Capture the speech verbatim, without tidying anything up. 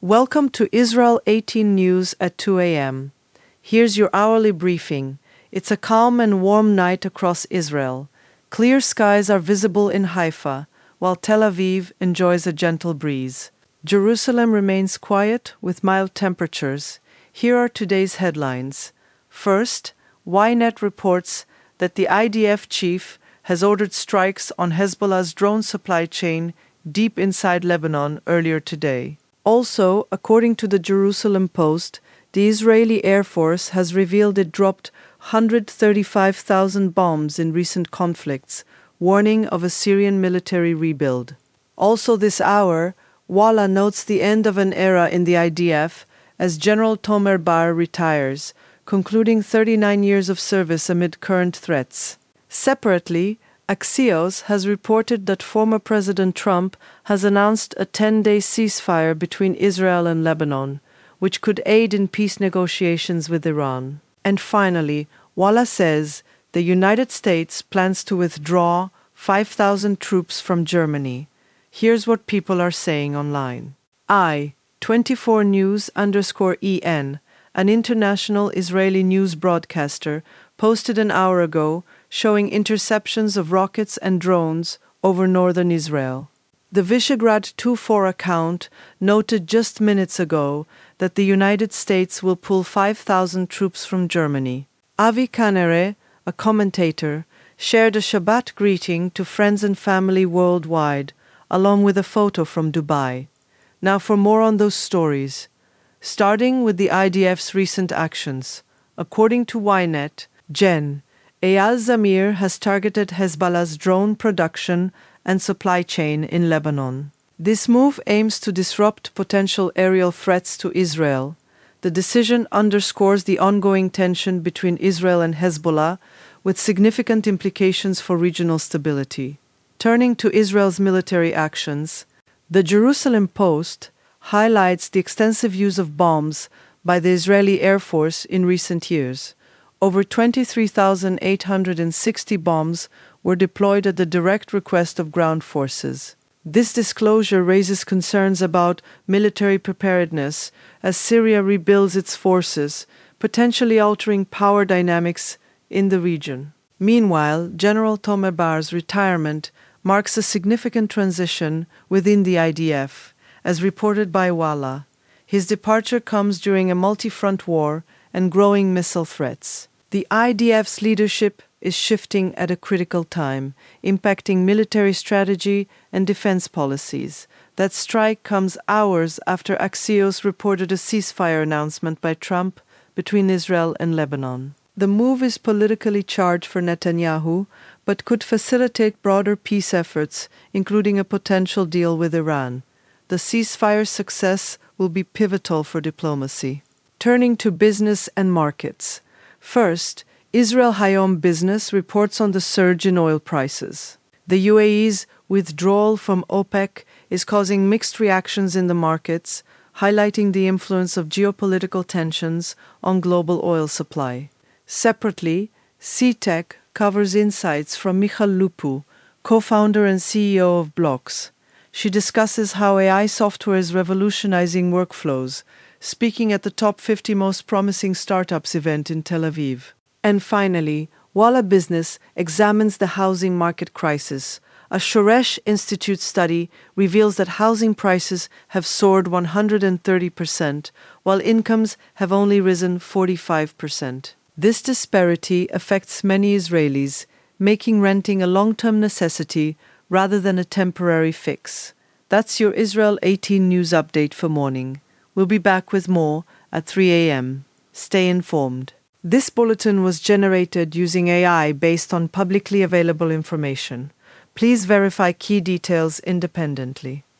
Welcome to Israel eighteen News at two a.m. Here's your hourly briefing. It's a calm and warm night across Israel. Clear skies are visible in Haifa, while Tel Aviv enjoys a gentle breeze. Jerusalem remains quiet with mild temperatures. Here are today's headlines. First, Ynet reports that the I D F chief has ordered strikes on Hezbollah's drone supply chain deep inside Lebanon earlier today. Also, according to the Jerusalem Post, the Israeli Air Force has revealed it dropped one hundred thirty-five thousand bombs in recent conflicts, warning of a Syrian military rebuild. Also this hour, Walla notes the end of an era in the I D F as General Tomer Bar retires, concluding thirty-nine years of service amid current threats. Separately, Axios has reported that former President Trump has announced a ten-day ceasefire between Israel and Lebanon, which could aid in peace negotiations with Iran. And finally, Walla says the United States plans to withdraw five thousand troops from Germany. Here's what people are saying online. I, twenty-four news underscore E N, an international Israeli news broadcaster, posted an hour ago showing interceptions of rockets and drones over northern Israel. The Visegrad twenty-four account noted just minutes ago that the United States will pull five thousand troops from Germany. Avi Kanere, a commentator, shared a Shabbat greeting to friends and family worldwide, along with a photo from Dubai. Now for more on those stories. Starting with the I D F's recent actions. According to Ynet, Gen. Eyal Zamir has targeted Hezbollah's drone production and supply chain in Lebanon. This move aims to disrupt potential aerial threats to Israel. The decision underscores the ongoing tension between Israel and Hezbollah, with significant implications for regional stability. Turning to Israel's military actions, the Jerusalem Post highlights the extensive use of bombs by the Israeli Air Force in recent years. Over twenty-three thousand eight hundred sixty bombs were deployed at the direct request of ground forces. This disclosure raises concerns about military preparedness as Syria rebuilds its forces, potentially altering power dynamics in the region. Meanwhile, General Tomer Bar's retirement marks a significant transition within the I D F, as reported by Walla. His departure comes during a multi-front war and growing missile threats. The I D F's leadership is shifting at a critical time, impacting military strategy and defense policies. That strike comes hours after Axios reported a ceasefire announcement by Trump between Israel and Lebanon. The move is politically charged for Netanyahu, but could facilitate broader peace efforts, including a potential deal with Iran. The ceasefire's success will be pivotal for diplomacy. Turning to business and markets. First, Israel Hayom Business reports on the surge in oil prices. The U A E's withdrawal from OPEC is causing mixed reactions in the markets, highlighting the influence of geopolitical tensions on global oil supply. Separately, C-Tech covers insights from Michal Lupu, co-founder and C E O of Blocks. She discusses how A I software is revolutionizing workflows, speaking at the top fifty most promising startups event in Tel Aviv. And finally, Walla Business examines the housing market crisis. A Shoresh Institute study reveals that housing prices have soared one hundred thirty percent, while incomes have only risen forty-five percent. This disparity affects many Israelis, making renting a long-term necessity rather than a temporary fix. That's your Israel eighteen News update for morning. We'll be back with more at three a.m. Stay informed. This bulletin was generated using A I based on publicly available information. Please verify key details independently.